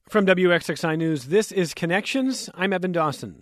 From WXXI News, this is Connections. I'm Evan Dawson.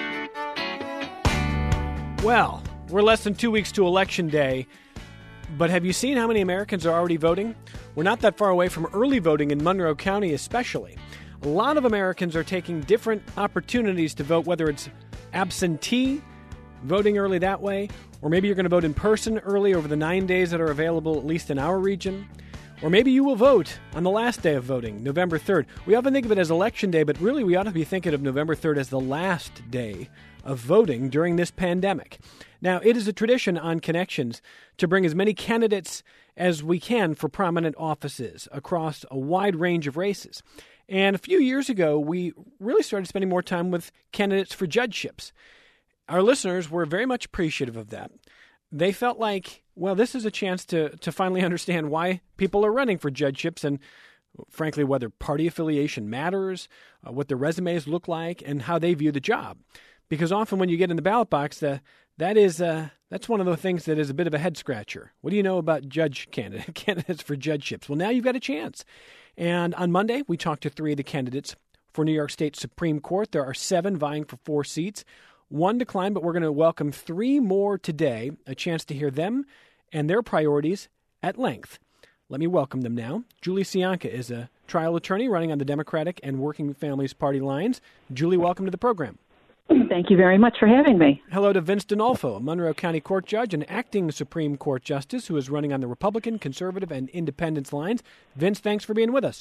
Well, we're less than 2 weeks to Election Day, but have you seen how many Americans are already voting? We're not that far away from early voting in Monroe County especially. A lot of Americans are taking different opportunities to vote, whether it's absentee, voting early that way, or maybe you're going to vote in person early over the 9 days that are available, at least in our region. Or maybe you will vote on the last day of voting, November 3rd. We often think of it as Election Day, but really we ought to be thinking of November 3rd as the last day of voting during this pandemic. Now, it is a tradition on Connections to bring as many candidates as we can for prominent offices across a wide range of races. And a few years ago, we really started spending more time with candidates for judgeships. Our listeners were very much appreciative of that. They felt like, well, this is a chance to finally understand why people are running for judgeships and, frankly, whether party affiliation matters, what their resumes look like, and how they view the job. Because often when you get in the ballot box, that's one of the things that is a bit of a head-scratcher. What do you know about candidates for judgeships? Well, now you've got a chance. And on Monday, we talked to 3 of the candidates for New York State Supreme Court. There are 7 vying for 4 seats. 1 declined, but we're going to welcome 3 more today, a chance to hear them and their priorities at length. Let me welcome them now. Julie Cianca is a trial attorney running on the Democratic and Working Families Party lines. Julie, welcome to the program. Thank you very much for having me. Hello to Vince D'Onofrio, a Monroe County Court judge and acting Supreme Court justice who is running on the Republican, Conservative, and Independence lines. Vince, thanks for being with us.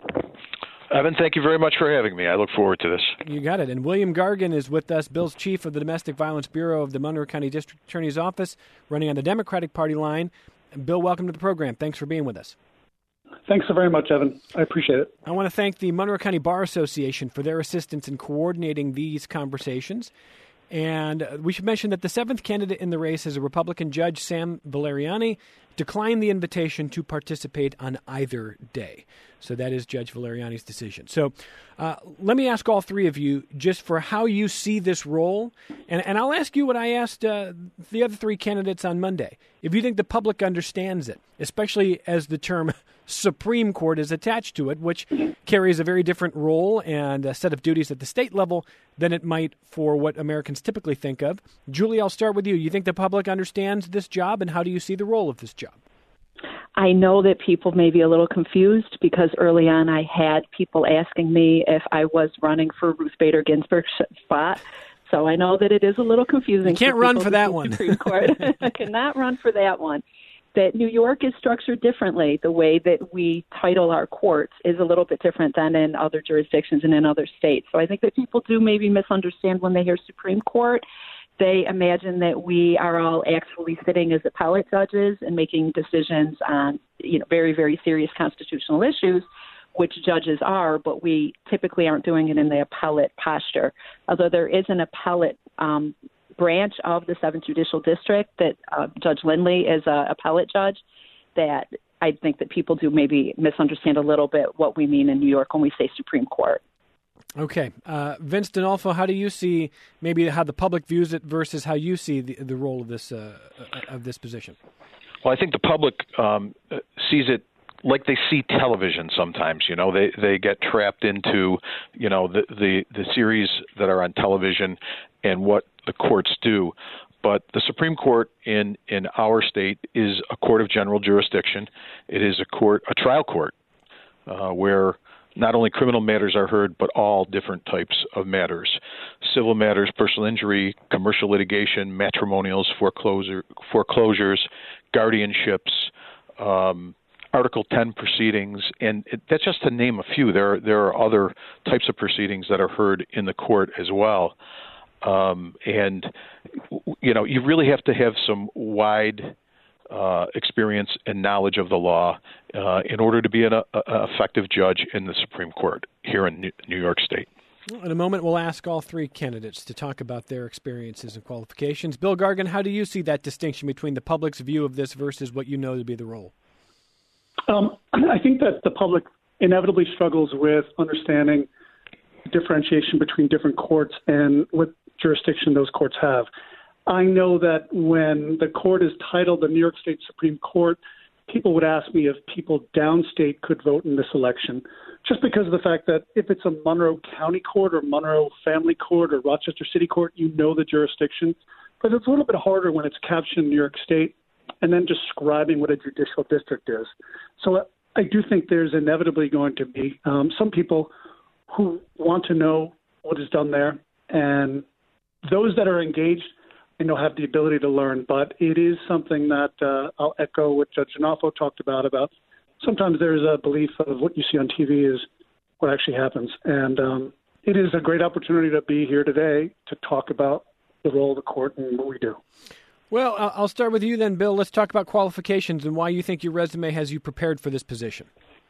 Evan, thank you very much for having me. I look forward to this. You got it. And William Gargan is with us, Bill's chief of the Domestic Violence Bureau of the Monroe County District Attorney's Office, running on the Democratic Party line. And Bill, welcome to the program. Thanks for being with us. Thanks so very much, Evan. I appreciate it. I want to thank the Monroe County Bar Association for their assistance in coordinating these conversations. And we should mention that the 7th candidate in the race is a Republican judge, Sam Valeriani, declined the invitation to participate on either day. So that is Judge Valeriani's decision. So let me ask all 3 of you just for how you see this role. And I'll ask you what I asked the other 3 candidates on Monday. If you think the public understands it, especially as the term Supreme Court is attached to it, which carries a very different role and a set of duties at the state level than it might for what Americans typically think of. Julie, I'll start with you. You think the public understands this job, and how do you see the role of this job? I know that people may be a little confused because early on I had people asking me if I was running for Ruth Bader Ginsburg's spot. So I know that it is a little confusing. You can't run for that one. Supreme Court. I cannot run for that one. That New York is structured differently. The way that we title our courts is a little bit different than in other jurisdictions and in other states. So I think that people do maybe misunderstand when they hear Supreme Court. They imagine that we are all actually sitting as appellate judges and making decisions on, very, very serious constitutional issues, which judges are, but we typically aren't doing it in the appellate posture. Although there is an appellate branch of the 7th Judicial District that Judge Lindley is an appellate judge, that I think that people do maybe misunderstand a little bit what we mean in New York when we say Supreme Court. Okay. Vince D'Onofrio, how do you see maybe how the public views it versus how you see the role of this position? Well, I think the public sees it like they see television sometimes. They get trapped into, the series that are on television and what the courts do. But the Supreme Court in our state is a court of general jurisdiction. It is a trial court where not only criminal matters are heard, but all different types of matters: civil matters, personal injury, commercial litigation, matrimonials, foreclosures, guardianships, Article 10 proceedings, and that's just to name a few. There are other types of proceedings that are heard in the court as well. And you really have to have some wide experience and knowledge of the law in order to be an effective judge in the Supreme Court here in New York State. In a moment, we'll ask all 3 candidates to talk about their experiences and qualifications. Bill Gargan, how do you see that distinction between the public's view of this versus what you know to be the role? I think that the public inevitably struggles with understanding differentiation between different courts and what jurisdiction those courts have. I know that when the court is titled the New York State Supreme Court, people would ask me if people downstate could vote in this election, just because of the fact that if it's a Monroe County Court or Monroe Family Court or Rochester City Court, you know the jurisdiction. But it's a little bit harder when it's captioned in New York State and then describing what a judicial district is. So I do think there's inevitably going to be some people who want to know what is done there, and those that are engaged, have the ability to learn. But it is something that I'll echo what Judge Giannaffo talked about sometimes there's a belief of what you see on TV is what actually happens. And it is a great opportunity to be here today to talk about the role of the court and what we do. Well, I'll start with you then, Bill. Let's talk about qualifications and why you think your resume has you prepared for this position.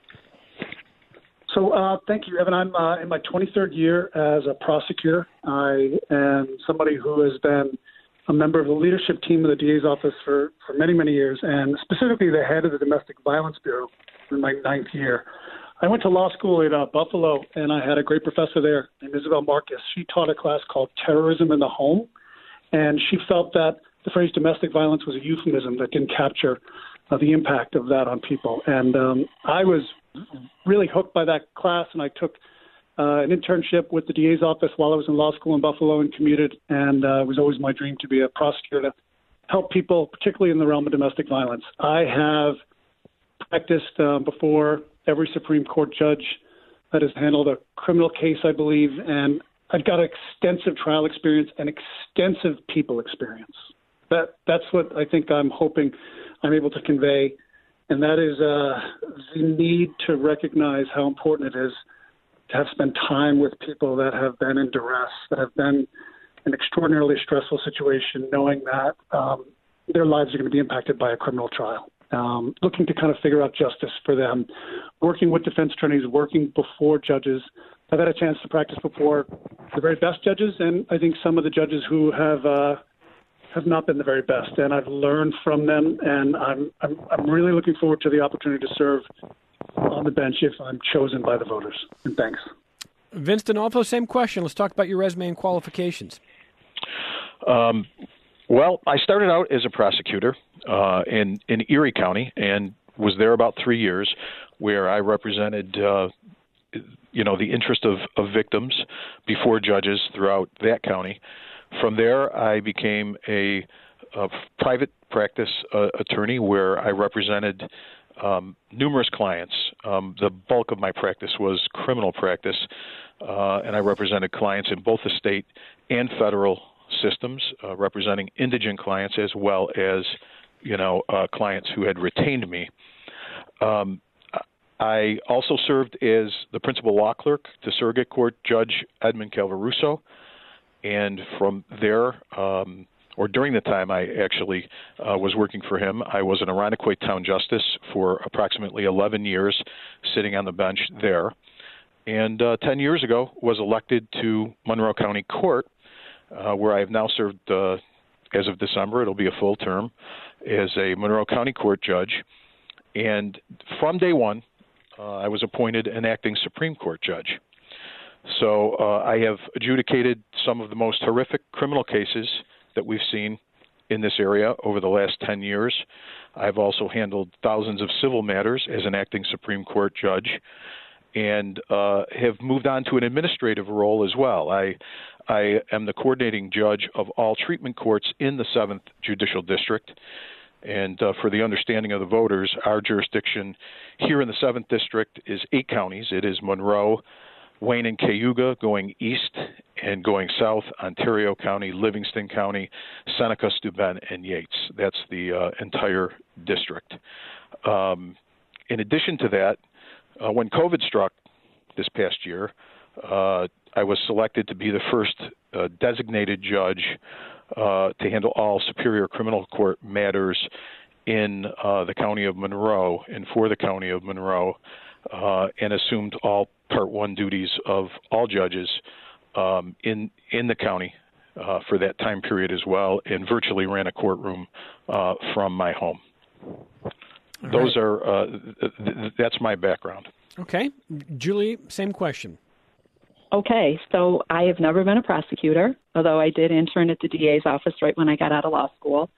So thank you, Evan. I'm in my 23rd year as a prosecutor. I am somebody who has been a member of the leadership team of the DA's office for many, many years, and specifically the head of the Domestic Violence Bureau in my 9th year. I went to law school in Buffalo, and I had a great professor there named Isabel Marcus. She taught a class called Terrorism in the Home, and she felt that the phrase domestic violence was a euphemism that didn't capture the impact of that on people. And I was really hooked by that class, and I took an internship with the DA's office while I was in law school in Buffalo and commuted, and it was always my dream to be a prosecutor to help people, particularly in the realm of domestic violence. I have practiced before every Supreme Court judge that has handled a criminal case, I believe, and I've got extensive trial experience and extensive people experience. That's what I think I'm hoping I'm able to convey, and that is the need to recognize how important it is to have spent time with people that have been in duress, that have been in an extraordinarily stressful situation, knowing that their lives are going to be impacted by a criminal trial. Looking to kind of figure out justice for them, working with defense attorneys, working before judges. I've had a chance to practice before the very best judges, and I think some of the judges who have not been the very best. And I've learned from them, and I'm really looking forward to the opportunity to serve on the bench if I'm chosen by the voters. And thanks. Vince D'Onofrio, same question. Let's talk about your resume and qualifications. Well, I started out as a prosecutor in Erie County and was there about 3 years, where I represented, the interest of victims before judges throughout that county. From there, I became a private practice attorney where I represented numerous clients. The bulk of my practice was criminal practice, and I represented clients in both the state and federal systems, representing indigent clients as well as, clients who had retained me. I also served as the principal law clerk to Surrogate Court Judge Edmund Calvaruso, and from there, or during the time I actually was working for him, I was an Irondequoit Town Justice for approximately 11 years, sitting on the bench there. And 10 years ago was elected to Monroe County Court, where I have now served, as of December, it'll be a full term, as a Monroe County Court judge. And from day one, I was appointed an acting Supreme Court judge. So I have adjudicated some of the most horrific criminal cases that we've seen in this area over the last 10 years. I've also handled thousands of civil matters as an acting Supreme Court judge, and have moved on to an administrative role as well. I am the coordinating judge of all treatment courts in the 7th Judicial District. And for the understanding of the voters, our jurisdiction here in the 7th District is 8 counties. It is Monroe, Wayne and Cayuga going east, and going south, Ontario County, Livingston County, Seneca, Steuben, and Yates. That's the entire district. In addition to that, when COVID struck this past year, I was selected to be the first designated judge to handle all Superior Criminal Court matters in the County of Monroe and for the County of Monroe, and assumed all Part 1 duties of all judges in the county for that time period as well, and virtually ran a courtroom from my home. Those are that's my background. Okay. Julie, same question. Okay, so I have never been a prosecutor, although I did intern at the DA's office right when I got out of law school.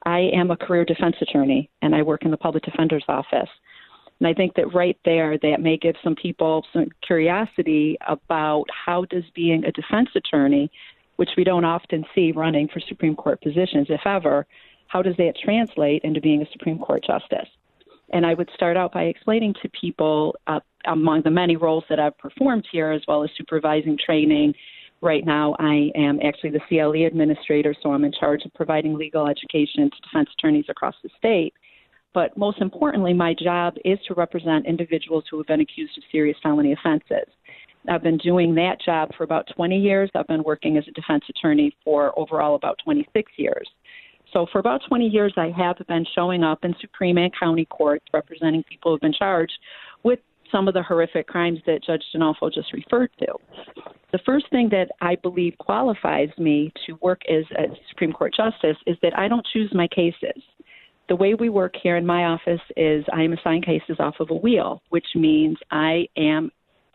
I am a career defense attorney, and I work in the public defender's office. And I think that right there, that may give some people some curiosity about how does being a defense attorney, which we don't often see running for Supreme Court positions, if ever, how does that translate into being a Supreme Court justice? And I would start out by explaining to people, among the many roles that I've performed here, as well as supervising training. Right now, I am actually the CLE administrator, so I'm in charge of providing legal education to defense attorneys across the state. But most importantly, my job is to represent individuals who have been accused of serious felony offenses. I've been doing that job for about 20 years. I've been working as a defense attorney for overall about 26 years. So for about 20 years, I have been showing up in Supreme and county courts representing people who have been charged with some of the horrific crimes that Judge Dinolfo just referred to. The first thing that I believe qualifies me to work as a Supreme Court justice is that I don't choose my cases. The way we work here in my office is I am assigned cases off of a wheel, which means I am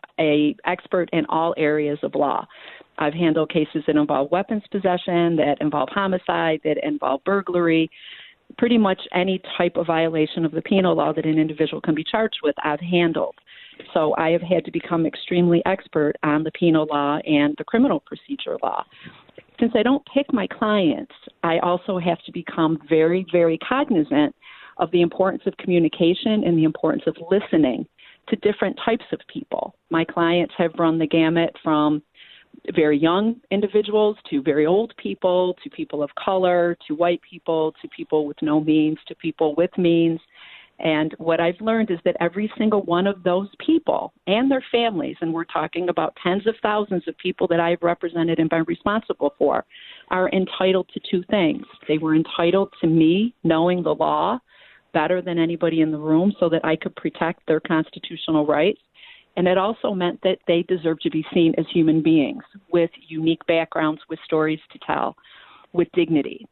an expert in all areas of law. I've handled cases that involve weapons possession, that involve homicide, that involve burglary, pretty much any type of violation of the penal law that an individual can be charged with, I've handled. So I have had to become extremely expert on the penal law and the criminal procedure law. Since I don't pick my clients, I also have to become very, very cognizant of the importance of communication and the importance of listening to different types of people. My clients have run the gamut from very young individuals to very old people, to people of color, to white people, to people with no means, to people with means. And what I've learned is that every single one of those people and their families, and we're talking about tens of thousands of people that I've represented and been responsible for, are entitled to two things. They were entitled to me knowing the law better than anybody in the room so that I could protect their constitutional rights. And it also meant that they deserve to be seen as human beings with unique backgrounds, with stories to tell, with dignity.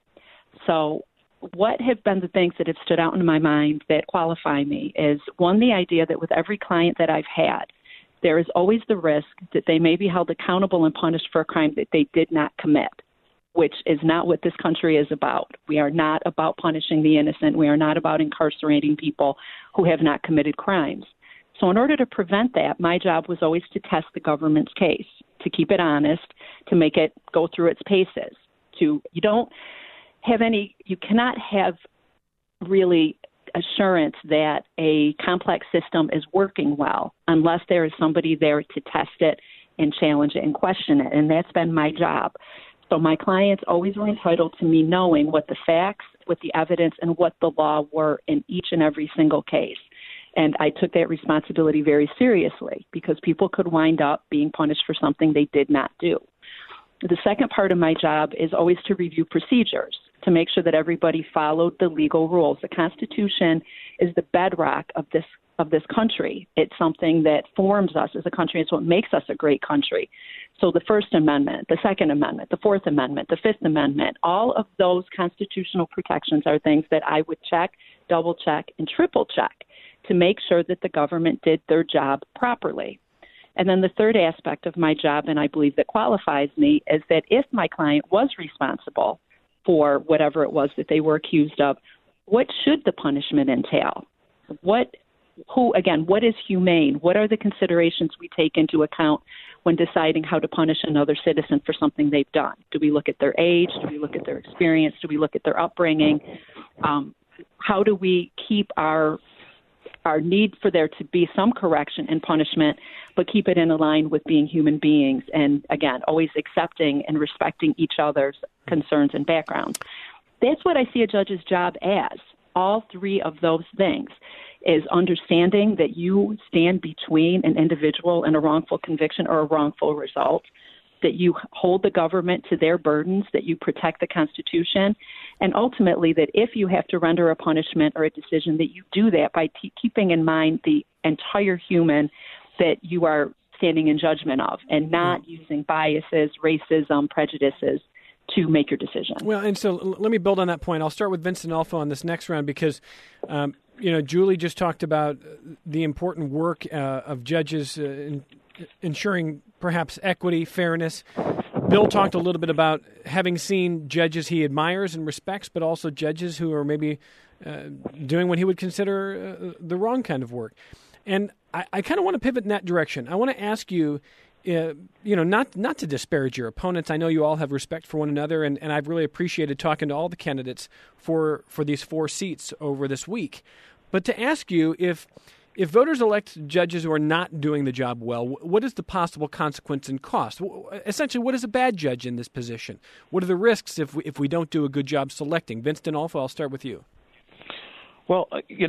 So what have been the things that have stood out in my mind that qualify me is, one, the idea that with every client that I've had, there is always the risk that they may be held accountable and punished for a crime that they did not commit, which is not what this country is about. We are not about punishing the innocent. We are not about incarcerating people who have not committed crimes. So in order to prevent that, my job was always to test the government's case, to keep it honest, to make it go through its paces. You cannot have really assurance that a complex system is working well unless there is somebody there to test it and challenge it and question it. And that's been my job. So my clients always were entitled to me knowing what the facts, what the evidence, and what the law were in each and every single case. And I took that responsibility very seriously because people could wind up being punished for something they did not do. The second part of my job is always to review procedures, to make sure that everybody followed the legal rules. The Constitution is the bedrock of this country. It's something that forms us as a country. It's what makes us a great country. So the First Amendment, the Second Amendment, the Fourth Amendment, the Fifth Amendment, all of those constitutional protections are things that I would check, double check, and triple check to make sure that the government did their job properly. And then the third aspect of my job, and I believe that qualifies me, is that if my client was responsible for whatever it was that they were accused of, what should the punishment entail? What is humane? What are the considerations we take into account when deciding how to punish another citizen for something they've done? Do we look at their age? Do we look at their experience? Do we look at their upbringing? How do we keep our need for there to be some correction and punishment, but keep it in line with being human beings and, again, always accepting and respecting each other's concerns and backgrounds? That's what I see a judge's job as. All three of those things is understanding that you stand between an individual and a wrongful conviction or a wrongful result, that you hold the government to their burdens, that you protect the Constitution, and ultimately that if you have to render a punishment or a decision, that you do that by keeping in mind the entire human that you are standing in judgment of and not using biases, racism, prejudices to make your decision. Well, and so let me build on that point. I'll start with Vince Dinolfo on this next round because, Julie just talked about the important work of judges in ensuring perhaps equity, fairness. Bill talked a little bit about having seen judges he admires and respects, but also judges who are maybe doing what he would consider the wrong kind of work. And I kind of want to pivot in that direction. I want to ask you, not to disparage your opponents. I know you all have respect for one another, and I've really appreciated talking to all the candidates for these 4 seats over this week. But to ask you, if voters elect judges who are not doing the job well, what is the possible consequence and cost? Essentially, what is a bad judge in this position? What are the risks if we don't do a good job selecting? Vince D'Onofrio, I'll start with you. Well,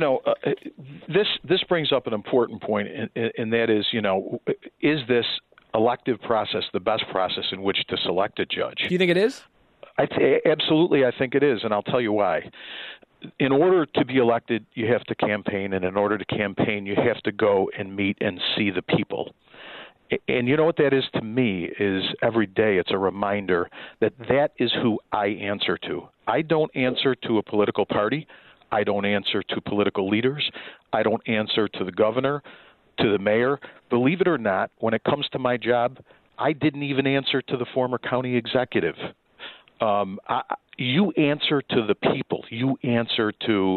this brings up an important point, and that is this elective process the best process in which to select a judge? Do you think it is? Absolutely, I think it is, and I'll tell you why. In order to be elected, you have to campaign, and in order to campaign, you have to go and meet and see the people. And you know what that is to me is every day it's a reminder that is who I answer to. I don't answer to a political party. I don't answer to political leaders. I don't answer to the governor, to the mayor. Believe it or not, when it comes to my job, I didn't even answer to the former county executive. You answer to the people. You answer to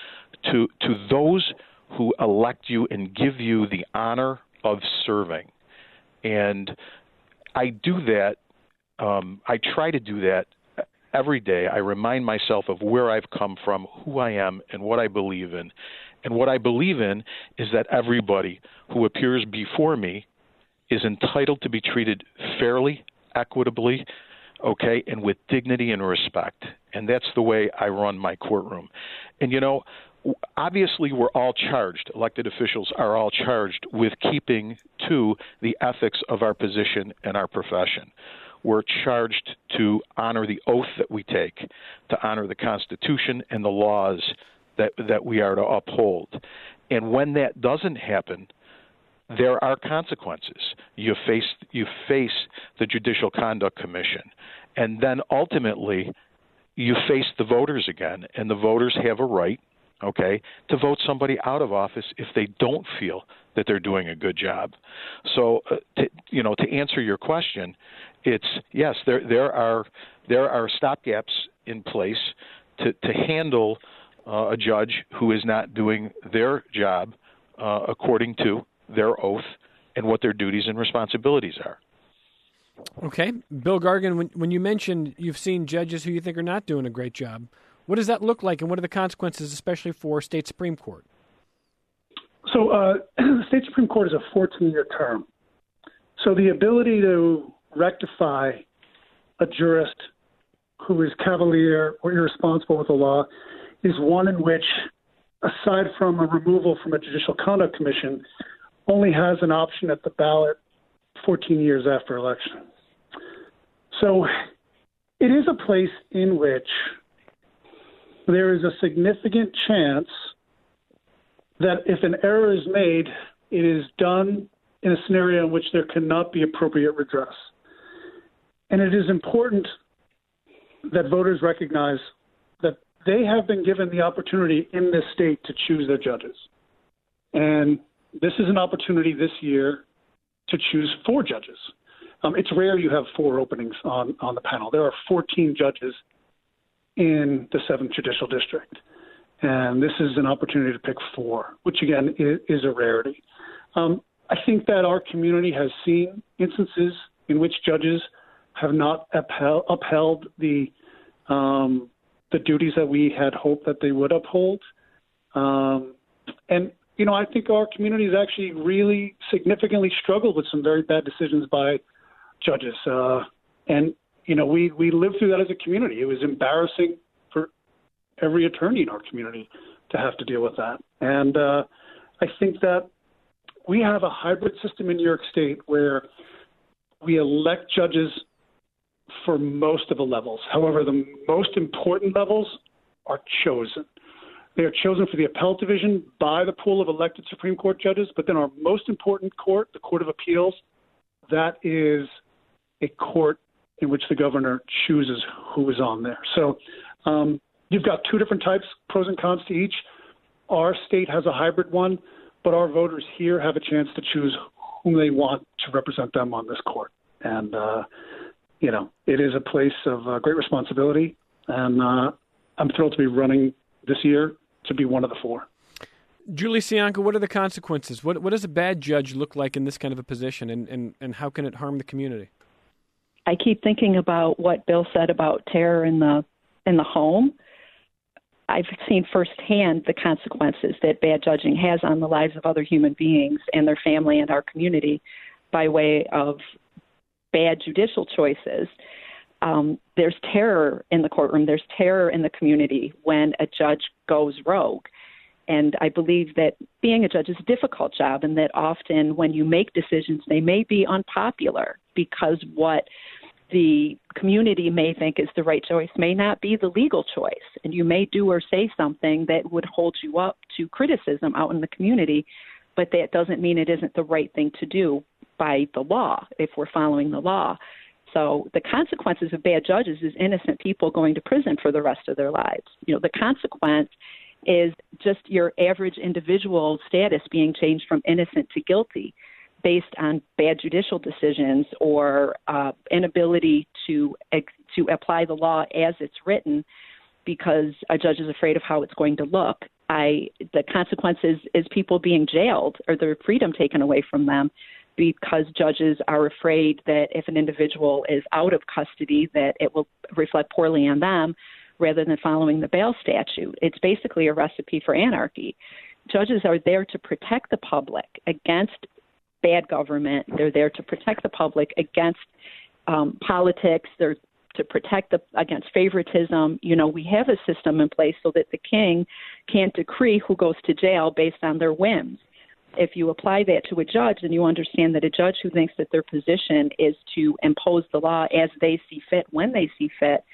those who elect you and give you the honor of serving. And I do that. I try to do that every day. I remind myself of where I've come from, who I am, and what I believe in. And what I believe in is that everybody who appears before me is entitled to be treated fairly, equitably, okay, and with dignity and respect. And that's the way I run my courtroom. And, obviously we're all charged, elected officials are all charged with keeping to the ethics of our position and our profession. We're charged to honor the oath that we take, to honor the Constitution and the laws that we are to uphold. And when that doesn't happen, there are consequences. You face the Judicial Conduct Commission, and then ultimately you face the voters again, and the voters have a right, okay, to vote somebody out of office if they don't feel that they're doing a good job. So, to answer your question, it's yes, there are stopgaps in place to handle a judge who is not doing their job according to their oath and what their duties and responsibilities are. Okay. Bill Gargan, when you mentioned you've seen judges who you think are not doing a great job, what does that look like, and what are the consequences, especially for state Supreme Court? So the state Supreme Court is a 14-year term. So the ability to rectify a jurist who is cavalier or irresponsible with the law is one in which, aside from a removal from a Judicial Conduct Commission, only has an option at the ballot 14 years after election. So it is a place in which there is a significant chance that if an error is made, it is done in a scenario in which there cannot be appropriate redress. And it is important that voters recognize that they have been given the opportunity in this state to choose their judges. And this is an opportunity this year to choose 4 judges. It's rare you have 4 openings on the panel. There are 14 judges in the 7th Judicial District. And this is an opportunity to pick 4, which, again, is a rarity. I think that our community has seen instances in which judges have not upheld the duties that we had hoped that they would uphold. And I think our community has actually really significantly struggled with some very bad decisions by judges. We lived through that as a community. It was embarrassing for every attorney in our community to have to deal with that. And I think that we have a hybrid system in New York State where we elect judges for most of the levels. However, the most important levels are chosen. They are chosen for the appellate division by the pool of elected Supreme Court judges, but then our most important court, the Court of Appeals, that is a court in which the governor chooses who is on there. So you've got 2 different types, pros and cons to each. Our state has a hybrid one, but our voters here have a chance to choose whom they want to represent them on this court. And it is a place of great responsibility, and I'm thrilled to be running this year to be one of the 4. Julie Sianka, what are the consequences? What does a bad judge look like in this kind of a position, and how can it harm the community? I keep thinking about what Bill said about terror in the home. I've seen firsthand the consequences that bad judging has on the lives of other human beings and their family and our community by way of bad judicial choices. There's terror in the courtroom. There's terror in the community when a judge goes rogue. And I believe that being a judge is a difficult job, and that often when you make decisions, they may be unpopular because what the community may think is the right choice may not be the legal choice. And you may do or say something that would hold you up to criticism out in the community, but that doesn't mean it isn't the right thing to do by the law if we're following the law. So the consequences of bad judges is innocent people going to prison for the rest of their lives. The consequence is just your average individual status being changed from innocent to guilty based on bad judicial decisions or inability to apply the law as it's written because a judge is afraid of how it's going to look. The consequences is people being jailed or their freedom taken away from them because judges are afraid that if an individual is out of custody, that it will reflect poorly on them rather than following the bail statute. It's basically a recipe for anarchy. Judges are there to protect the public against bad government. They're there to protect the public against politics. They're to protect against favoritism. We have a system in place so that the king can't decree who goes to jail based on their whims. If you apply that to a judge, then you understand that a judge who thinks that their position is to impose the law as they see fit, when they see fit,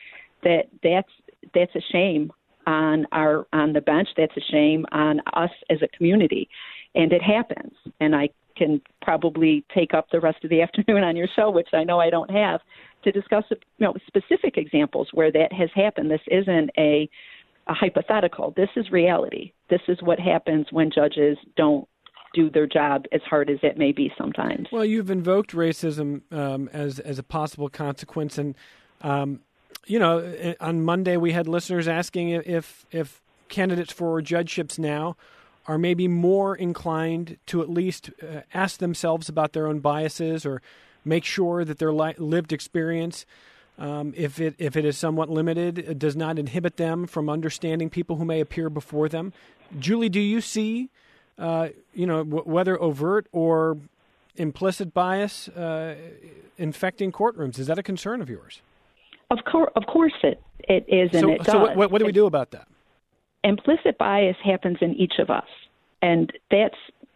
that's a shame on the bench. That's a shame on us as a community, and it happens. And I can probably take up the rest of the afternoon on your show, which I know I don't have, to discuss specific examples where that has happened. This isn't a hypothetical. This is reality. This is what happens when judges don't do their job as hard as it may be sometimes. Well, you've invoked racism as a possible consequence, and on Monday we had listeners asking if candidates for judgeships now are maybe more inclined to at least ask themselves about their own biases or make sure that their lived experience, if it is somewhat limited, does not inhibit them from understanding people who may appear before them. Julie, do you see whether overt or implicit bias infecting courtrooms? Is that a concern of yours? Of course it is, and it does. So what do we do about that? Implicit bias happens in each of us, and that's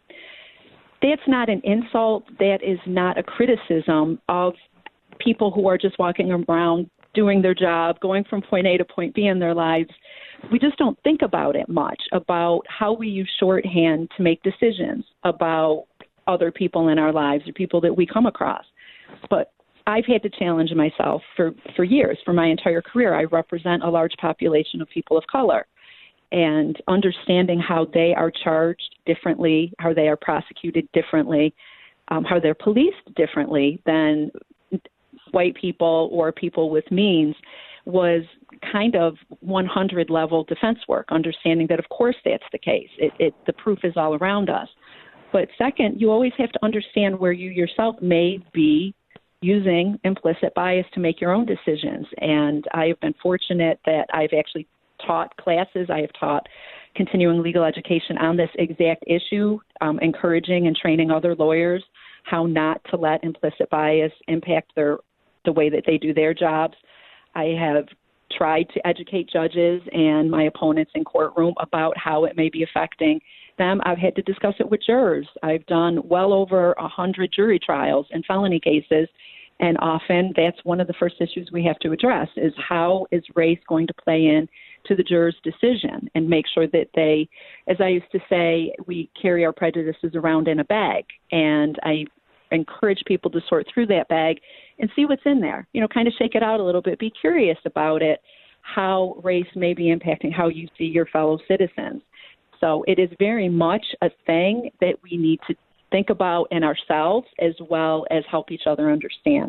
not an insult. That is not a criticism of people who are just walking around doing their job, going from point A to point B in their lives. We just don't think about it much, about how we use shorthand to make decisions about other people in our lives or people that we come across. But I've had to challenge myself for years, for my entire career. I represent a large population of people of color, and understanding how they are charged differently, how they are prosecuted differently, how they're policed differently than white people or people with means was kind of 100 level defense work, understanding that of course that's the case. The proof is all around us. But second, you always have to understand where you yourself may be using implicit bias to make your own decisions. And I have been fortunate that I've actually taught classes. I have taught continuing legal education on this exact issue, encouraging and training other lawyers how not to let implicit bias impact the way that they do their jobs. I have tried to educate judges and my opponents in courtroom about how it may be affecting them. I've had to discuss it with jurors. I've done well over 100 jury trials and felony cases, and often that's one of the first issues we have to address is how is race going to play in to the juror's decision, and make sure that they, as I used to say, we carry our prejudices around in a bag. And I encourage people to sort through that bag and see what's in there, kind of shake it out a little bit, be curious about it, how race may be impacting how you see your fellow citizens. So it is very much a thing that we need to think about in ourselves as well as help each other understand.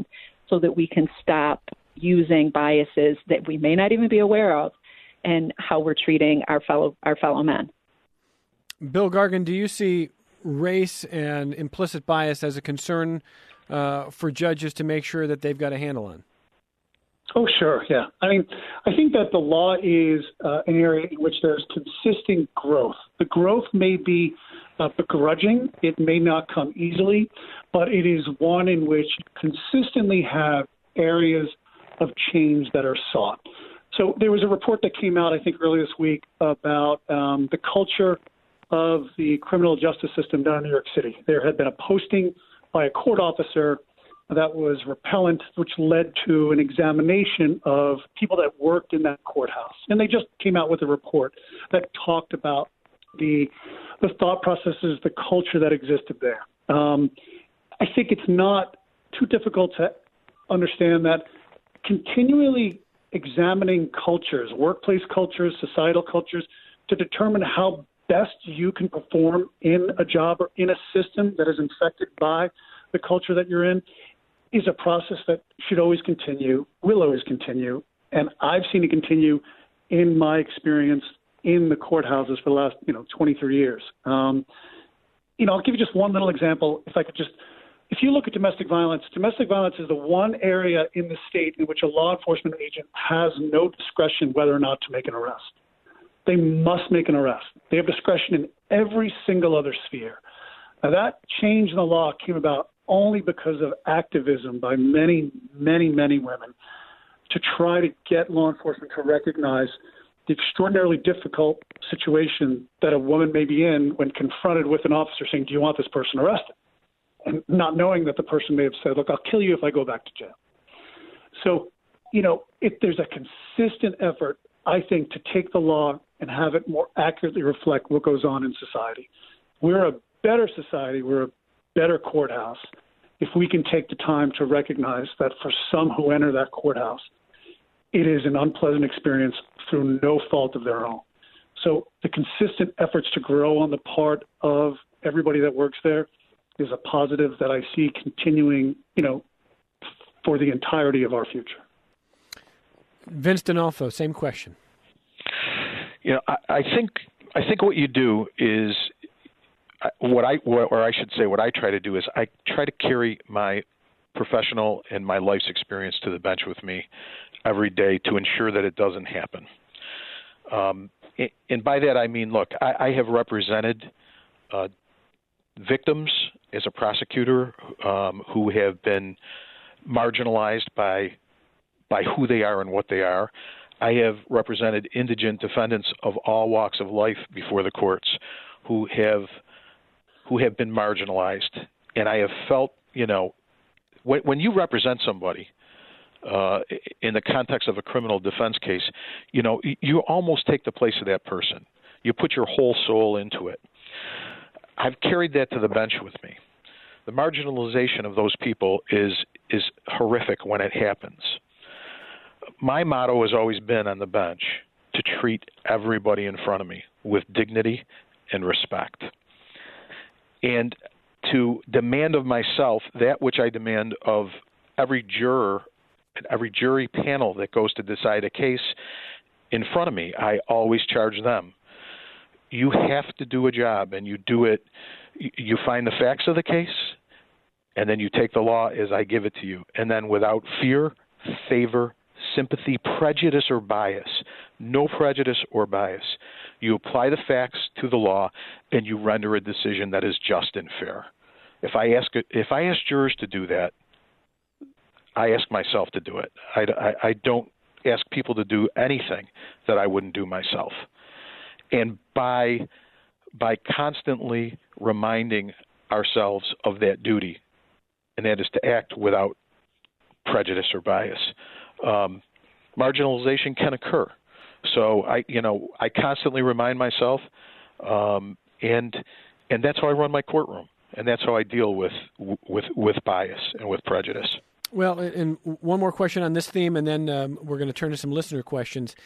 so that we can stop using biases that we may not even be aware of and how we're treating our fellow men. Bill Gargan, do you see race and implicit bias as a concern for judges to make sure that they've got a handle on? Oh, sure, yeah. I mean, I think that the law is an area in which there's consistent growth. The growth may be begrudging. It may not come easily, but it is one in which you consistently have areas of change that are sought. So there was a report that came out, I think, earlier this week about the culture of the criminal justice system down in New York City. There had been a posting by a court officer that was repellent, which led to an examination of people that worked in that courthouse. And they just came out with a report that talked about the thought processes, the culture that existed there. I think it's not too difficult to understand that continually examining cultures, workplace cultures, societal cultures, to determine how best you can perform in a job or in a system that is infected by the culture that you're in is a process that should always continue, will always continue. And I've seen it continue in my experience in the courthouses for the last, 23 years. I'll give you just one little example. If you look at domestic violence is the one area in the state in which a law enforcement agent has no discretion whether or not to make an arrest. They must make an arrest. They have discretion in every single other sphere. Now, that change in the law came about only because of activism by many, many, many women to try to get law enforcement to recognize the extraordinarily difficult situation that a woman may be in when confronted with an officer saying, do you want this person arrested? And not knowing that the person may have said, look, I'll kill you if I go back to jail. So, there's a consistent effort, I think, to take the law and have it more accurately reflect what goes on in society. We're a better society. We're a better courthouse if we can take the time to recognize that for some who enter that courthouse, it is an unpleasant experience through no fault of their own. So the consistent efforts to grow on the part of everybody that works there is a positive that I see continuing, for the entirety of our future. Vince D'Onofrio, same question. I think what you do is what I try to do is I try to carry my professional and my life's experience to the bench with me every day to ensure that it doesn't happen. And by that I mean, look, I have represented victims as a prosecutor who have been marginalized by who they are and what they are. I have represented indigent defendants of all walks of life before the courts who have been marginalized. And I have felt, when you represent somebody in the context of a criminal defense case, you almost take the place of that person. You put your whole soul into it. I've carried that to the bench with me. The marginalization of those people is horrific when it happens. My motto has always been on the bench to treat everybody in front of me with dignity and respect, and to demand of myself that which I demand of every juror and every jury panel that goes to decide a case in front of me. I always charge them. You have to do a job, and you do it. You find the facts of the case, and then you take the law as I give it to you. And then without fear, favor, sympathy, prejudice, or bias, no prejudice or bias, you apply the facts to the law, and you render a decision that is just and fair. If I ask jurors to do that, I ask myself to do it. I don't ask people to do anything that I wouldn't do myself. And by constantly reminding ourselves of that duty, and that is to act without prejudice or bias, marginalization can occur. So I constantly remind myself, and that's how I run my courtroom, and that's how I deal with bias and with prejudice. Well, and one more question on this theme, and then we're going to turn to some listener questions.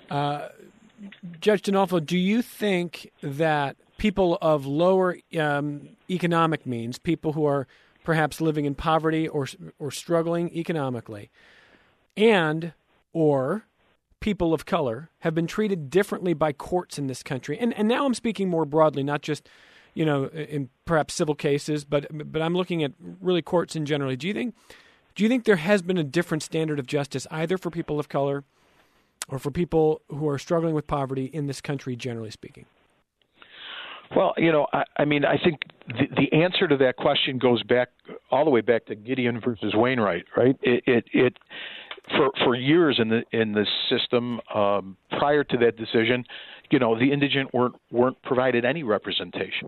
Judge D'Onofrio, do you think that people of lower economic means, people who are perhaps living in poverty or struggling economically, and or people of color have been treated differently by courts in this country. And now I'm speaking more broadly, not just, in perhaps civil cases, but I'm looking at really courts in general. Do you think there has been a different standard of justice either for people of color or for people who are struggling with poverty in this country, generally speaking? Well, I think the answer to that question goes back all the way back to Gideon versus Wainwright, right? It for years in the system prior to that decision, the indigent weren't provided any representation.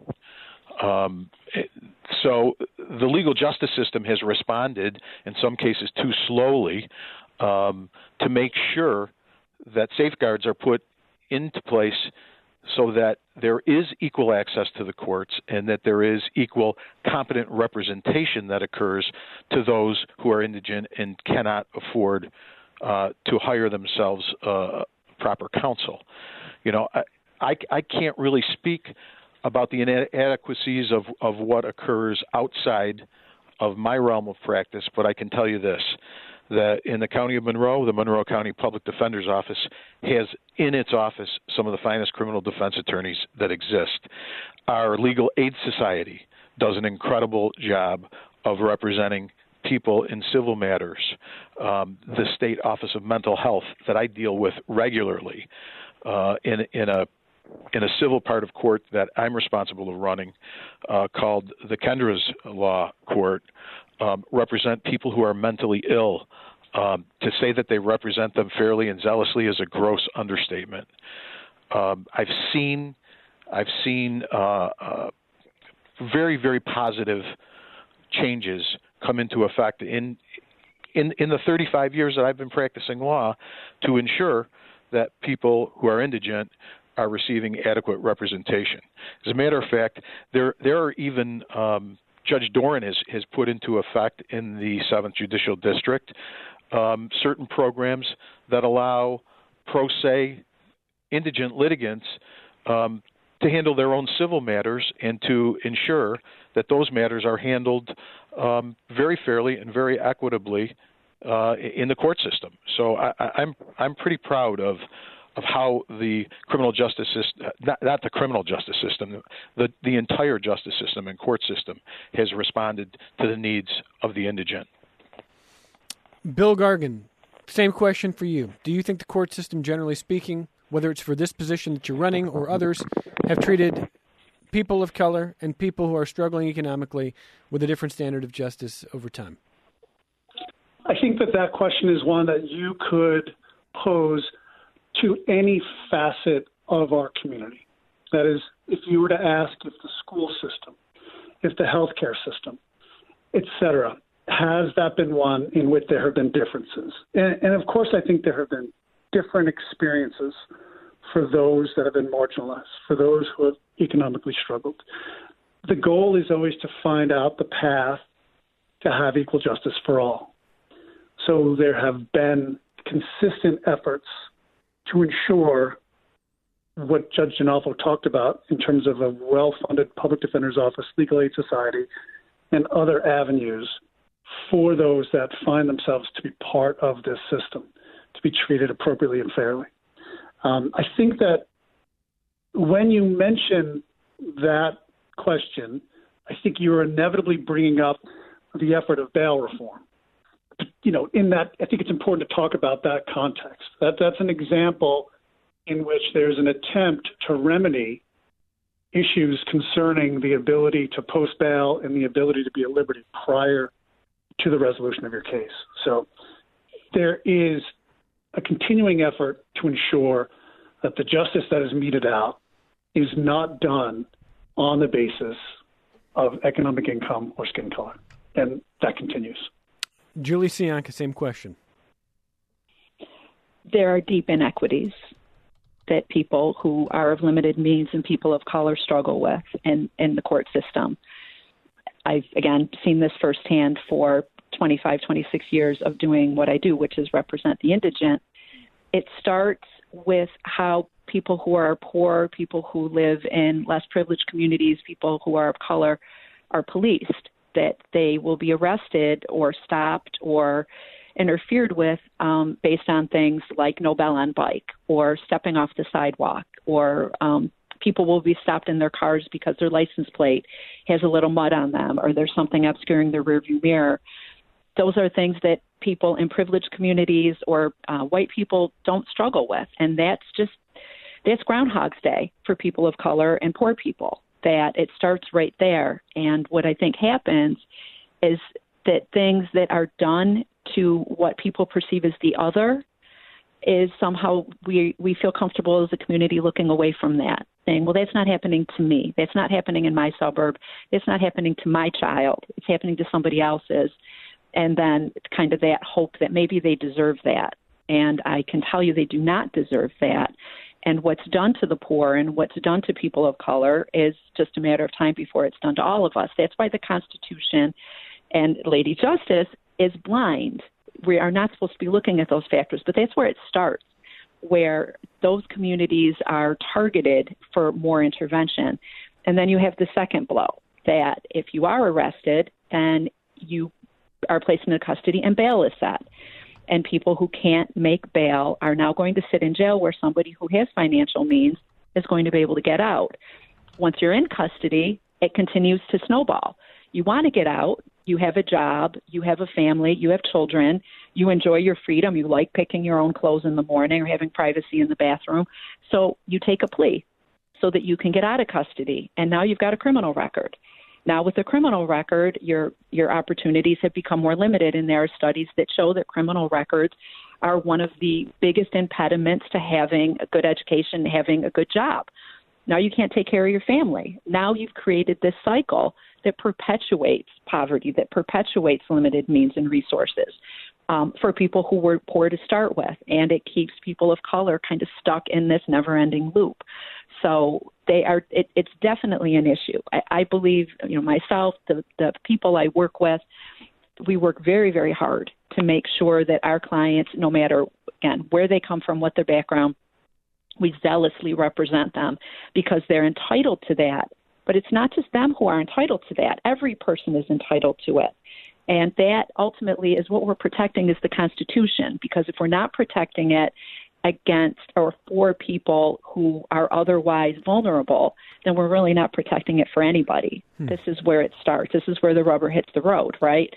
So the legal justice system has responded in some cases too slowly to make sure that safeguards are put into place so that there is equal access to the courts and that there is equal competent representation that occurs to those who are indigent and cannot afford to hire themselves proper counsel. I can't really speak about the inadequacies of what occurs outside of my realm of practice, but I can tell you this, that in the County of Monroe, the Monroe County Public Defender's Office has in its office some of the finest criminal defense attorneys that exist. Our Legal Aid Society does an incredible job of representing people in civil matters. The State Office of Mental Health that I deal with regularly in a civil part of court that I'm responsible of running called the Kendra's Law Court, represent people who are mentally ill. To say that they represent them fairly and zealously is a gross understatement. I've seen very, very positive changes come into effect in the 35 years that I've been practicing law to ensure that people who are indigent are receiving adequate representation. As a matter of fact, there are even Judge Doran has put into effect in the 7th Judicial District certain programs that allow pro se indigent litigants to handle their own civil matters and to ensure that those matters are handled very fairly and very equitably in the court system. So I'm pretty proud of how the criminal justice system, not the criminal justice system, the entire justice system and court system has responded to the needs of the indigent. Bill Gargan, same question for you. Do you think the court system, generally speaking, whether it's for this position that you're running or others, have treated people of color and people who are struggling economically with a different standard of justice over time? I think that question is one that you could pose to any facet of our community. That is, if you were to ask if the school system, if the healthcare system, et cetera, has that been one in which there have been differences? And of course, I think there have been different experiences for those that have been marginalized, for those who have economically struggled. The goal is always to find out the path to have equal justice for all. So there have been consistent efforts to ensure what Judge D'Onofrio talked about in terms of a well-funded public defender's office, Legal Aid Society, and other avenues for those that find themselves to be part of this system, to be treated appropriately and fairly. I think that when you mention that question, I think you're inevitably bringing up the effort of bail reform. In that, I think it's important to talk about that context. That's an example in which there's an attempt to remedy issues concerning the ability to post bail and the ability to be at liberty prior to the resolution of your case. So there is a continuing effort to ensure that the justice that is meted out is not done on the basis of economic income or skin color. And that continues. Julie Sianka, same question. There are deep inequities that people who are of limited means and people of color struggle with in the court system. I've, again, seen this firsthand for 25, 26 years of doing what I do, which is represent the indigent. It starts with how people who are poor, people who live in less privileged communities, people who are of color are policed. that they will be arrested or stopped or interfered with based on things like no bell on bike or stepping off the sidewalk, or people will be stopped in their cars because their license plate has a little mud on them or there's something obscuring their rearview mirror. Those are things that people in privileged communities or white people don't struggle with. And that's Groundhog's Day for people of color and poor people, that it starts right there. And what I think happens is that things that are done to what people perceive as the other is somehow we feel comfortable as a community looking away from that, saying, well, that's not happening to me. That's not happening in my suburb. That's not happening to my child. It's happening to somebody else's. And then it's kind of that hope that maybe they deserve that. And I can tell you they do not deserve that. And what's done to the poor and what's done to people of color is just a matter of time before it's done to all of us. That's why the Constitution and Lady Justice is blind. We are not supposed to be looking at those factors, but that's where it starts, where those communities are targeted for more intervention. And then you have the second blow, that if you are arrested, then you are placed into custody and bail is set. And people who can't make bail are now going to sit in jail, where somebody who has financial means is going to be able to get out. Once you're in custody, it continues to snowball. You want to get out. You have a job, you have a family, you have children, you enjoy your freedom, you like picking your own clothes in the morning or having privacy in the bathroom. So you take a plea so that you can get out of custody. And now you've got a criminal record. Now with a criminal record, your opportunities have become more limited, and there are studies that show that criminal records are one of the biggest impediments to having a good education, having a good job. Now you can't take care of your family. Now you've created this cycle that perpetuates poverty, that perpetuates limited means and resources for people who were poor to start with. And it keeps people of color kind of stuck in this never-ending loop. So it's definitely an issue. I believe, myself, the people I work with, we work very, very hard to make sure that our clients, no matter, again, where they come from, what their background, we zealously represent them because they're entitled to that. But it's not just them who are entitled to that. Every person is entitled to it. And that ultimately is what we're protecting, is the Constitution, because if we're not protecting it against or for people who are otherwise vulnerable, then we're really not protecting it for anybody. This is where it starts. This is where the rubber hits the road, right?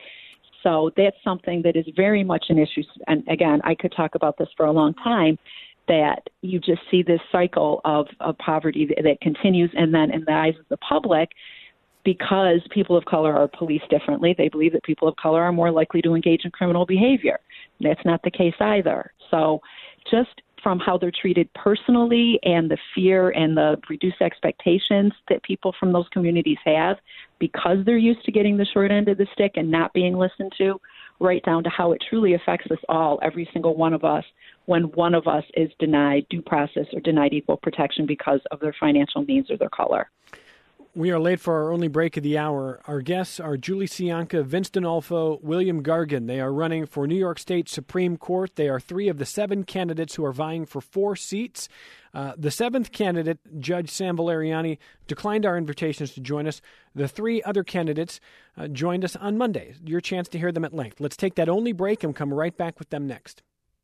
So that's something that is very much an issue. And again, I could talk about this for a long time, that you just see this cycle of poverty that continues. And then in the eyes of the public, because people of color are policed differently, they believe that people of color are more likely to engage in criminal behavior. That's not the case either. So just from how they're treated personally and the fear and the reduced expectations that people from those communities have because they're used to getting the short end of the stick and not being listened to, right down to how it truly affects us all, every single one of us, when one of us is denied due process or denied equal protection because of their financial needs or their color. We are late for our only break of the hour. Our guests are Julie Cianca, Vince D'Onofrio, William Gargan. They are running for New York State Supreme Court. They are 3 of the 7 candidates who are vying for 4 seats. The 7th candidate, Judge Sam Valeriani, declined our invitations to join us. The 3 other candidates joined us on Monday. Your chance to hear them at length. Let's take that only break and come right back with them next.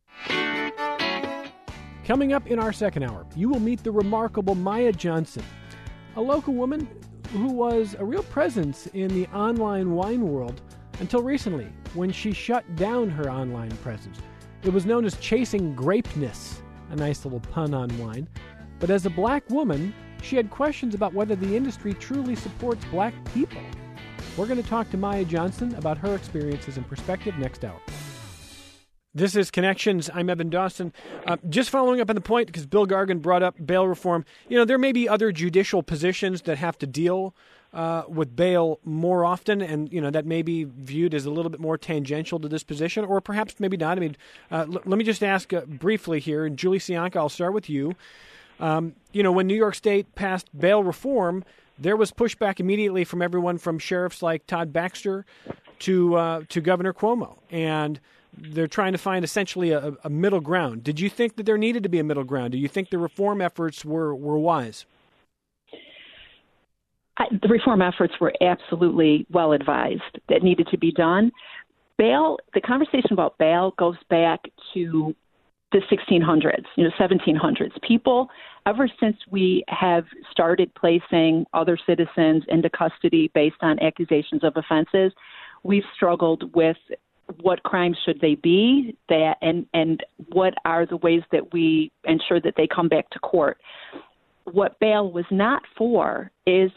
Coming up in our second hour, you will meet the remarkable Maya Johnson, a local woman who was a real presence in the online wine world until recently, when she shut down her online presence. It was known as chasing grapeness, a nice little pun on wine. But as a black woman, she had questions about whether the industry truly supports black people. We're going to talk to Maya Johnson about her experiences and perspective next hour. This is Connections. I'm Evan Dawson. Just following up on the point, because Bill Gargan brought up bail reform, there may be other judicial positions that have to deal with bail more often, and, that may be viewed as a little bit more tangential to this position, or perhaps maybe not. I mean, let me just ask briefly here, and Julie Cianca, I'll start with you. When New York State passed bail reform, there was pushback immediately from everyone from sheriffs like Todd Baxter to Governor Cuomo, and they're trying to find essentially a middle ground. Did you think that there needed to be a middle ground? Do you think the reform efforts were wise? The reform efforts were absolutely well advised that needed to be done. Bail, the conversation about bail goes back to the 1600s, 1700s. People, ever since we have started placing other citizens into custody based on accusations of offenses, we've struggled with what crimes should they be, and what are the ways that we ensure that they come back to court. What bail was not for is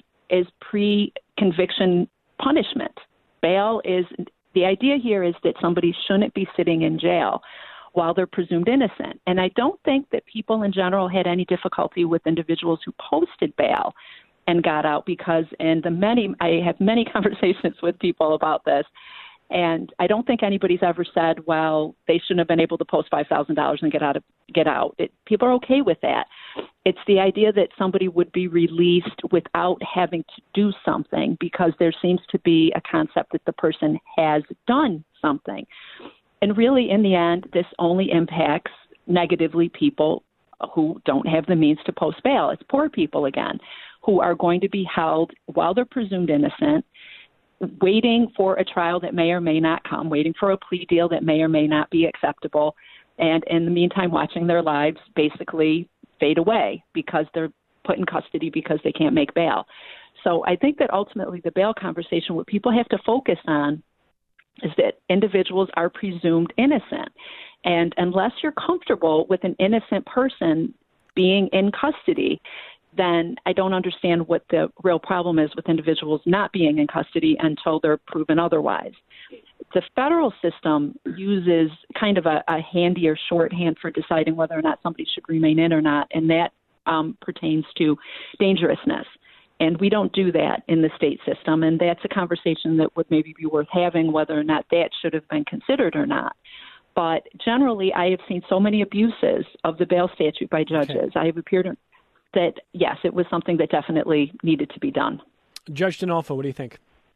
pre-conviction punishment. Bail is, the idea here is that somebody shouldn't be sitting in jail while they're presumed innocent. And I don't think that people in general had any difficulty with individuals who posted bail and got out, because I have many conversations with people about this, and I don't think anybody's ever said, well, they shouldn't have been able to post $5,000 and get out. People are okay with that. It's the idea that somebody would be released without having to do something because there seems to be a concept that the person has done something. And really, in the end, this only impacts negatively people who don't have the means to post bail. It's poor people, again, who are going to be held while they're presumed innocent, waiting for a trial that may or may not come, waiting for a plea deal that may or may not be acceptable, and in the meantime watching their lives basically fade away because they're put in custody because they can't make bail. So I think that ultimately the bail conversation, what people have to focus on is that individuals are presumed innocent. And unless you're comfortable with an innocent person being in custody, then I don't understand what the real problem is with individuals not being in custody until they're proven otherwise. The federal system uses kind of a handier shorthand for deciding whether or not somebody should remain in or not, and that pertains to dangerousness. And we don't do that in the state system, and that's a conversation that would maybe be worth having, whether or not that should have been considered or not. But generally, I have seen so many abuses of the bail statute by judges. Okay. I have appeared that, yes, it was something that definitely needed to be done. Judge D'Onofrio, what do you think?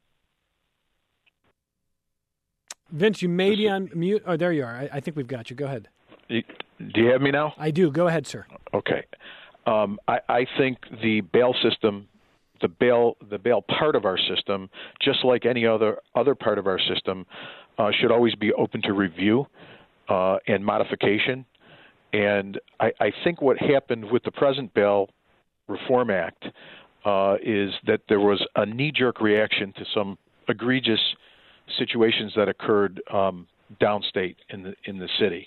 Vince, you may be on mute. Oh, there you are. I think we've got you. Go ahead. Do you have me now? I do. Go ahead, sir. Okay. I think the bail system, the bail part of our system, just like any other part of our system, should always be open to review and modification. And I think what happened with the present Bail Reform Act is that there was a knee-jerk reaction to some egregious situations that occurred downstate in the city.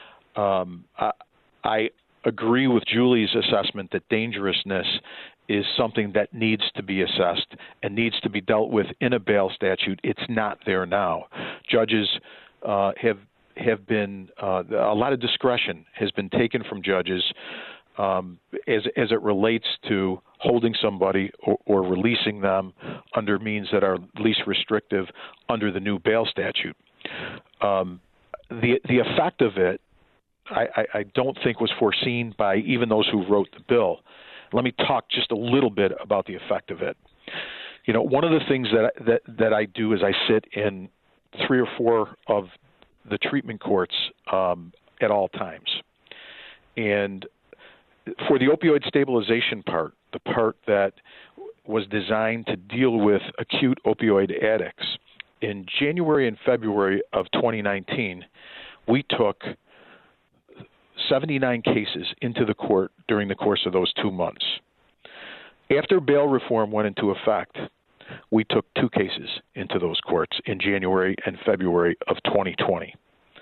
I agree with Julie's assessment that dangerousness is something that needs to be assessed and needs to be dealt with in a bail statute. It's not there now. Judges have been a lot of discretion has been taken from judges as it relates to holding somebody or releasing them under means that are least restrictive under the new bail statute. The effect of it, I don't think was foreseen by even those who wrote the bill. Let me talk just a little bit about the effect of it. One of the things that I do is I sit in 3 or 4 of the treatment courts at all times. And for the opioid stabilization part, the part that was designed to deal with acute opioid addicts, in January and February of 2019, we took 79 cases into the court during the course of those 2 months. After bail reform went into effect, we took 2 cases into those courts in January and February of 2020.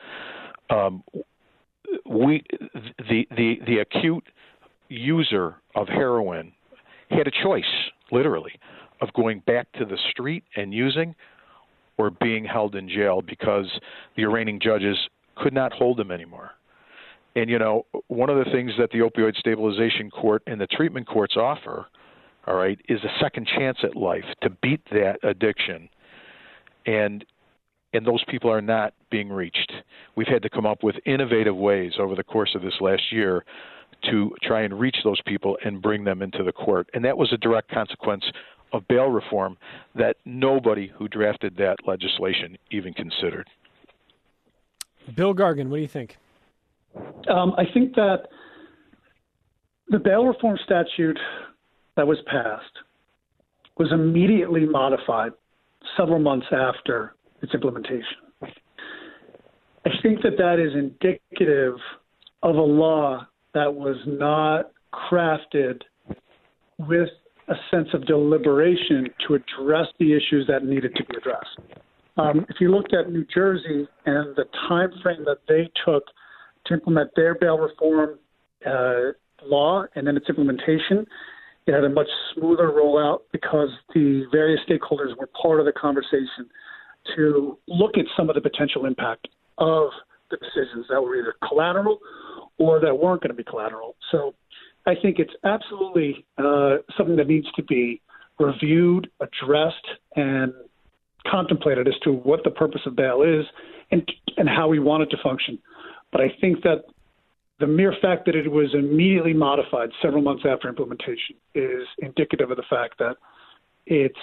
The acute user of heroin had a choice, literally, of going back to the street and using or being held in jail because the arraigning judges could not hold him anymore. And, one of the things that the opioid stabilization court and the treatment courts offer, all right, is a second chance at life to beat that addiction. And those people are not being reached. We've had to come up with innovative ways over the course of this last year to try and reach those people and bring them into the court. And that was a direct consequence of bail reform that nobody who drafted that legislation even considered. Bill Gargan, what do you think? I think that the bail reform statute that was passed was immediately modified several months after its implementation. I think that is indicative of a law that was not crafted with a sense of deliberation to address the issues that needed to be addressed. If you looked at New Jersey and the time frame that they took to implement their bail reform law and then its implementation, it had a much smoother rollout because the various stakeholders were part of the conversation to look at some of the potential impact of the decisions that were either collateral or that weren't going to be collateral. So I think it's absolutely something that needs to be reviewed, addressed, and contemplated as to what the purpose of bail is and how we want it to function. But I think that the mere fact that it was immediately modified several months after implementation is indicative of the fact that its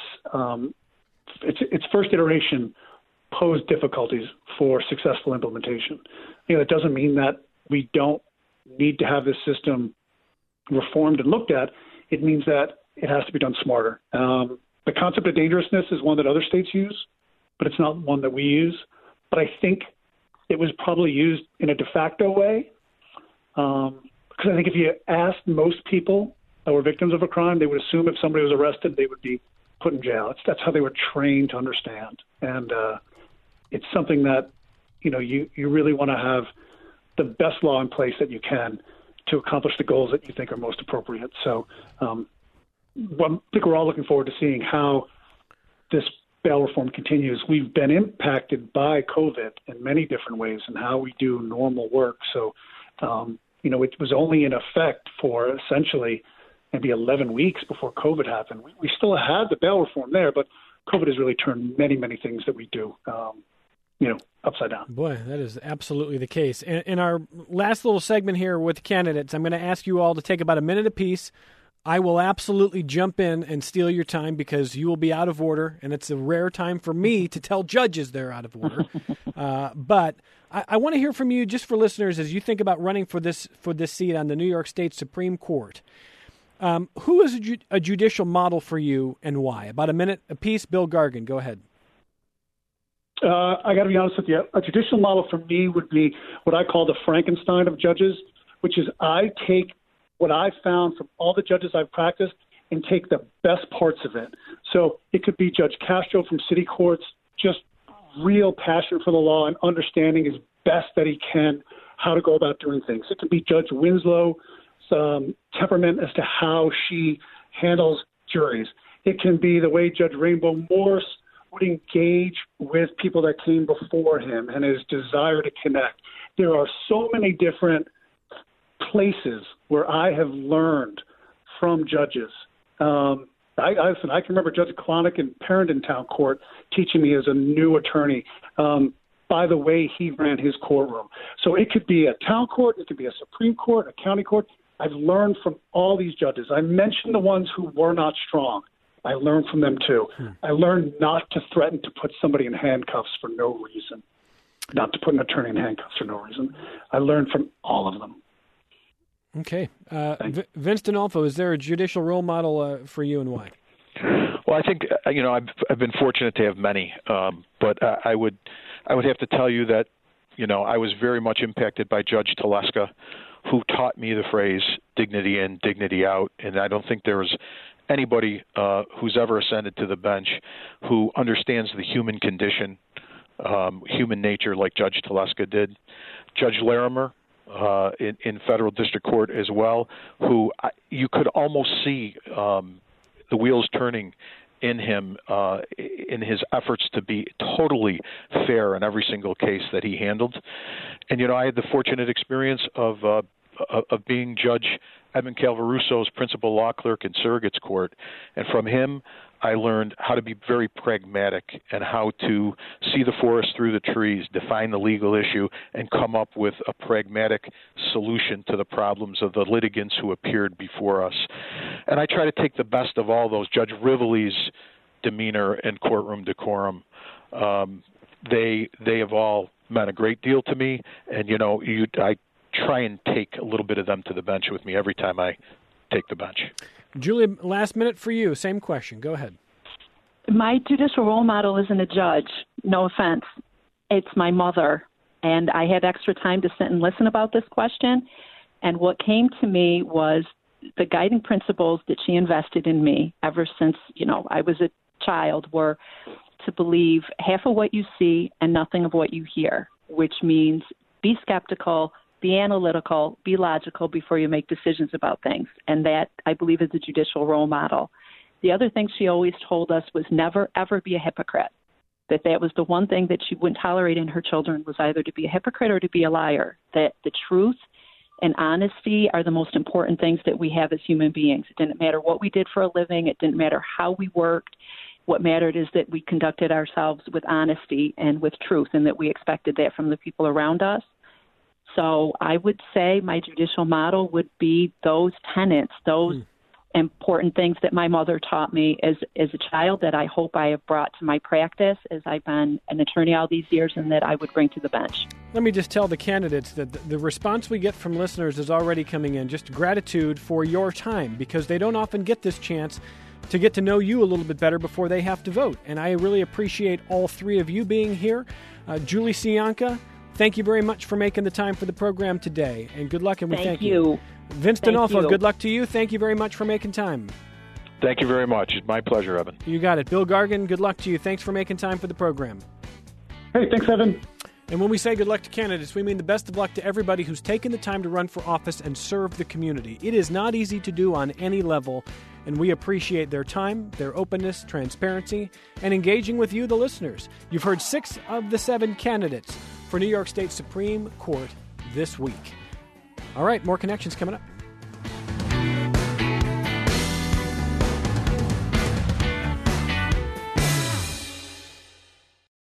first iteration posed difficulties for successful implementation. That doesn't mean that we don't need to have this system reformed and looked at. It means that it has to be done smarter. The concept of dangerousness is one that other states use, but it's not one that we use. But I think it was probably used in a de facto way. Because I think if you asked most people that were victims of a crime, they would assume if somebody was arrested, they would be put in jail. That's how they were trained to understand. And it's something that, you really want to have the best law in place that you can to accomplish the goals that you think are most appropriate. So I think we're all looking forward to seeing how this bail reform continues. We've been impacted by COVID in many different ways and how we do normal work. So, it was only in effect for essentially maybe 11 weeks before COVID happened. We still had the bail reform there, but COVID has really turned many, many things that we do, upside down. Boy, that is absolutely the case. In our last little segment here with the candidates, I'm going to ask you all to take about a minute apiece. I will absolutely jump in and steal your time because you will be out of order, and it's a rare time for me to tell judges they're out of order. But I want to hear from you, just for listeners, as you think about running for this seat on the New York State Supreme Court. Who is a judicial model for you and why? About a minute apiece. Bill Gargan, go ahead. I got to be honest with you. A judicial model for me would be what I call the Frankenstein of judges, which is I take what I found from all the judges I've practiced and take the best parts of it. So it could be Judge Castro from city courts, just real passion for the law and understanding as best that he can how to go about doing things. It could be Judge Winslow's temperament as to how she handles juries. It can be the way Judge Rainbow Morse would engage with people that came before him and his desire to connect. There are so many different places where I have learned from judges. I can remember Judge Klonick in Parendentown Court teaching me as a new attorney by the way he ran his courtroom. So it could be a town court, it could be a Supreme Court, a county court. I've learned from all these judges. I mentioned the ones who were not strong. I learned from them too. I learned not to threaten to put somebody in handcuffs for no reason, not to put an attorney in handcuffs for no reason. I learned from all of them. Okay. Vince D'Onofrio, is there a judicial role model for you and why? Well, I think, I've been fortunate to have many, but I would have to tell you that, I was very much impacted by Judge Teleska, who taught me the phrase dignity in, dignity out, and I don't think there was anybody who's ever ascended to the bench who understands the human condition, human nature like Judge Teleska did. Judge Larimer, in federal district court as well, who you could almost see the wheels turning in him in his efforts to be totally fair in every single case that he handled. And, I had the fortunate experience of being Judge Edmund Calvarusso's principal law clerk in surrogates court. And from him, I learned how to be very pragmatic and how to see the forest through the trees, define the legal issue, and come up with a pragmatic solution to the problems of the litigants who appeared before us. And I try to take the best of all those. Judge Rivoli's demeanor and courtroom decorum, they have all meant a great deal to me. And, I try and take a little bit of them to the bench with me every time I take the bench. Julia, last minute for you. Same question. Go ahead. My judicial role model isn't a judge. No offense. It's my mother. And I had extra time to sit and listen about this question. And what came to me was the guiding principles that she invested in me ever since, I was a child were to believe half of what you see and nothing of what you hear, which means be skeptical, be analytical, be logical before you make decisions about things. And that, I believe, is a judicial role model. The other thing she always told us was never, ever be a hypocrite. That was the one thing that she wouldn't tolerate in her children was either to be a hypocrite or to be a liar. That the truth and honesty are the most important things that we have as human beings. It didn't matter what we did for a living. It didn't matter how we worked. What mattered is that we conducted ourselves with honesty and with truth, and that we expected that from the people around us. So I would say my judicial model would be those tenets, those important things that my mother taught me as a child that I hope I have brought to my practice as I've been an attorney all these years, and that I would bring to the bench. Let me just tell the candidates that the response we get from listeners is already coming in. Just gratitude for your time, because they don't often get this chance to get to know you a little bit better before they have to vote. And I really appreciate all three of you being here. Julie Sianka, thank you very much for making the time for the program today, and good luck, and we thank you. Vince D'Onofrio, good luck to you. Thank you very much for making time. Thank you very much. It's my pleasure, Evan. You got it. Bill Gargan, good luck to you. Thanks for making time for the program. Hey, thanks, Evan. And when we say good luck to candidates, we mean the best of luck to everybody who's taken the time to run for office and serve the community. It is not easy to do on any level, and we appreciate their time, their openness, transparency, and engaging with you, the listeners. You've heard 6 of the 7 candidates for New York State Supreme Court this week. All right, more connections coming up.